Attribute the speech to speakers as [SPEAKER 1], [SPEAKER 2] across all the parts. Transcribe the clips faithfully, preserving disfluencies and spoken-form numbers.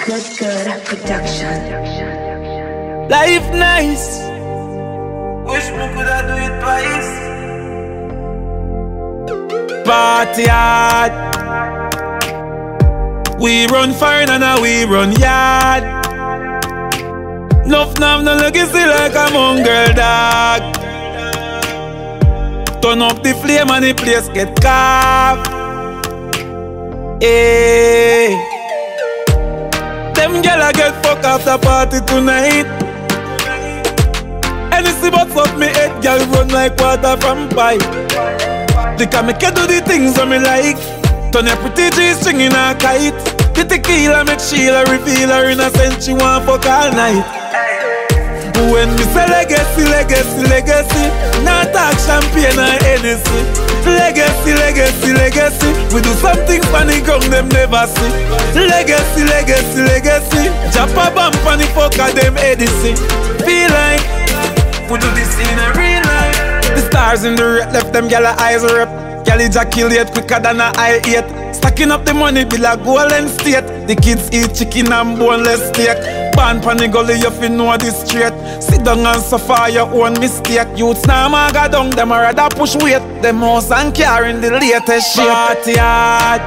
[SPEAKER 1] Good, good production.
[SPEAKER 2] Life nice. Wish me coulda do it twice. Party hard. We run fire and now we run yard. Nuff nav no legacy like a mongrel dog. Turn up the flame and the place get carved. Hey. Them gyal get fuck after party tonight. Anything but fuck me head, gyal run like water from pipe. They can make you do the things that me like. Turn your pretty G-string in a kite. The tequila make Sheila reveal her innocent. She want fuck all night. When me say legacy, legacy, legacy, not talk champagne or Hennessy. Legacy, legacy, legacy, we do something funny ground them never see. Legacy, legacy, legacy, drop a bump on the fuck of them Edison. Feel like we do this in a real life. The stars in the red left them gyal eyes rip. Gyal ejaculate quicker than a I eight. Stacking up the money be like Golden State. The kids eat chicken and boneless steak. Born pan the gully you fi know this straight. Sit down and suffer your own mistake. Youths now maga down, them a rather push weight. Them house and car in the latest shape. Party hard.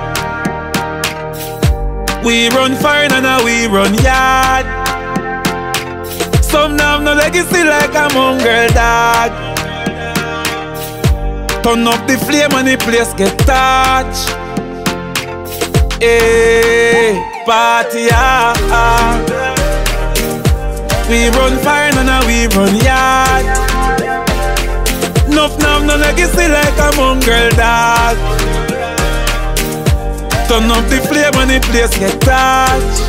[SPEAKER 2] We run fire and now we run yard. Some now have no legacy like a mongrel dog. Turn up the flame and the place get touched. Hey, party hard. We run fire and now we run yard. Nuff nav no legacy like a mongrel dog. Turn up the flame and the place get touched.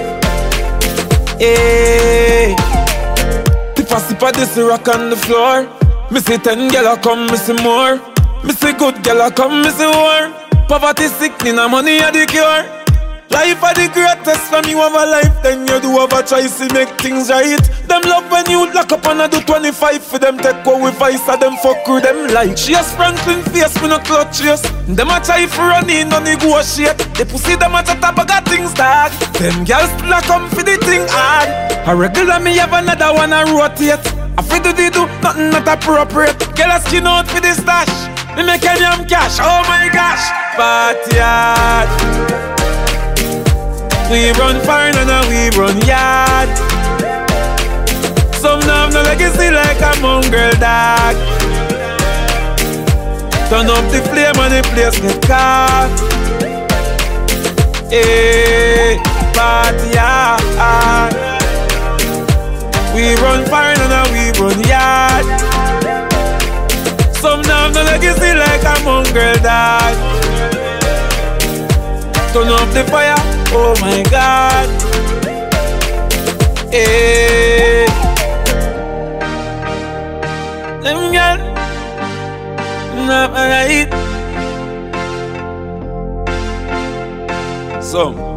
[SPEAKER 2] Hey, if I sip of this rock on the floor, me see ten gyal come, me see more. Me see good gyal come, me see more. Poverty sickness and money are the cure. Life are the greatest. From you have a life, then you do have a choice to make things right. Them love when you lock up and I do twenty-five for them. Take go with vice and them fuck with them like. She a Franklin face with no clutch yes. Them a try for running, no negotiate. They pussy them a chat about got things dog. Them girls still a come for the thing hard. A regular me have another one a rotate. I feel do they do nothing not appropriate. Girl a skin out for the stash. Me make any am cash, oh my gosh. Party hard. We run fire and now we run yard. Some now have no legacy like a mongrel dog. Turn up the flame and the place get caught. Hey, party hard. We run fire and now we run yard. Some now have no legacy like a mongrel dog. Turn up the fire, oh my God. Hey, them gyal not right. Some